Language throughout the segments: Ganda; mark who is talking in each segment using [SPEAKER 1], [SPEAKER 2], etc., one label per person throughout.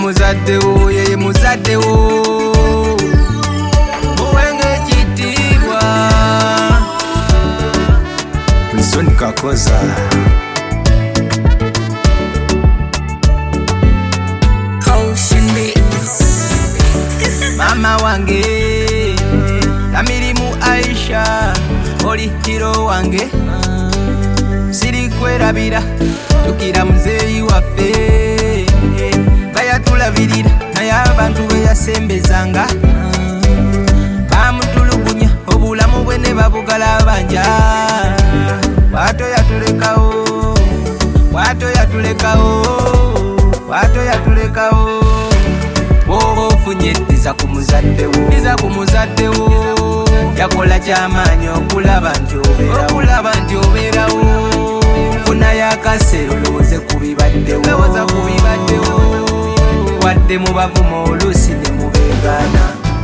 [SPEAKER 1] muzaddewo ye muzaddewo muwenge ekitiibwa Wilson Kakoza Mama wange Tamirimu Aisha oli hero wange siri kwerabira tukira muzeyi waffe bayatulabirira naye abantu beyasembezanga bamutulugunya obulamu bwe ne babugala banja wato yatulekawo woba ofunye ddiza ku muzaddewo yakola kyamaanyi okulaba nti obeerawo funa yakasero lowooze ku bibaddewo wadde mu bavumo oluusi ne mubeegaana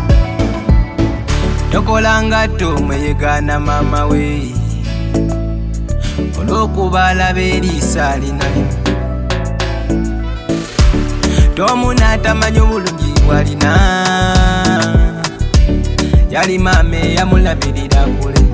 [SPEAKER 1] tokola ngatto mweyegaana maama we olw'okuba alaba eriisa alina limu tomu n'atamanyi obulungi bw'alina yali maama eyamulabirira kule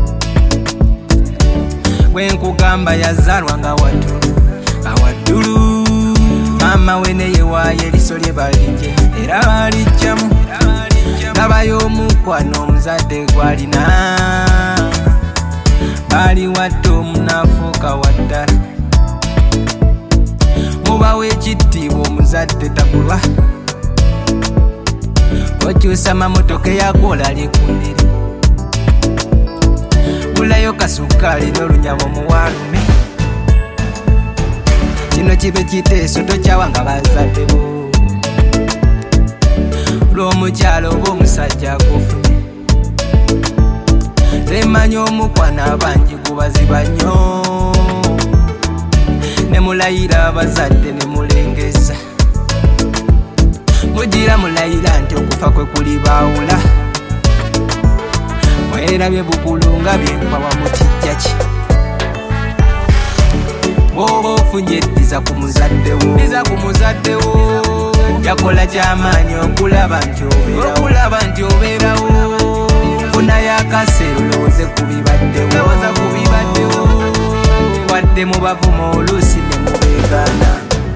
[SPEAKER 1] bwe nkugamba yazaalwa nga waddulu maama we ne yewaayo eriso lye balijje era balijjamu labayo omukwano omuzadde gw'alina baali wadde omunaafuuka waddala mubawo ekitiibwa omuzadde tabulwa okyusa mamotoka eyakola likundiri gulayo kasukaali n'olunyama omuwalume kino kibe kiteeso tokyawanga bazaddebo lw'omukyalo oba omusajja agofunye temanyi omukwana abangi gubaziba nnyo ne mulayira abazadde ne mulengeza mugira mulayira nti okufa kwe kuli baawula mwerabye bukulu nga byenkwawa mu kijja ki bw'oba ofunye eddiza ku muzaddewo yakola kyamaanyi okulaba nti obeerawo funa yakasero lowooze ku bibaddewo wadde mu bavumo oluusi ne mubeegaana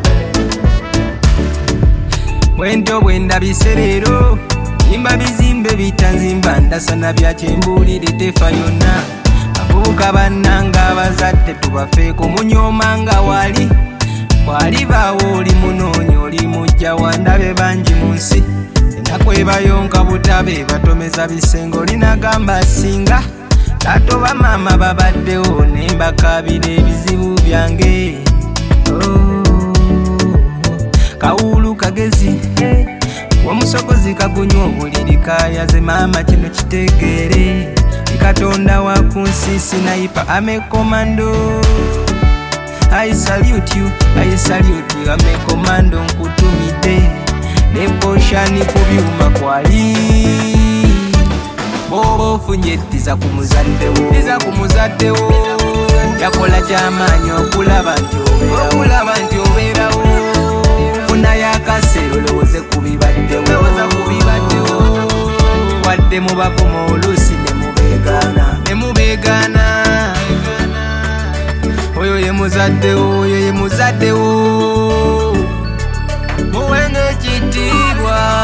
[SPEAKER 1] bwentyo bwe ndabise leero yimba bizimbe bitanzimba ndasana byakyembuulire tefa yonna abavubuka bannanga abazadde tubafeeko munyooma nga wali baawo oli munoonya oli mujja wandabe bangi mu nsi ennaku ebayonka butabe batomeza bisenge olinagamba singa tato bamaama babaddewo ne mbakaabira ebizibu byange kawulu kagezi omusogozi kagunywa obuliri kayaze maama kino kitegeere katonda wa ku nsi sinayipa ame komando I salute you ame komando nkutumide ne poshani ku byuma kwali bw'oba ofunye eddiza ku muzaddewo yakola kyamaanyi okulaba nti obeerawo funa yakasero lowooze ku bibaddewo wadde mu bavumo oluusi ne mubeegaana oyo ye muzaddewo muwenge ekitiibwa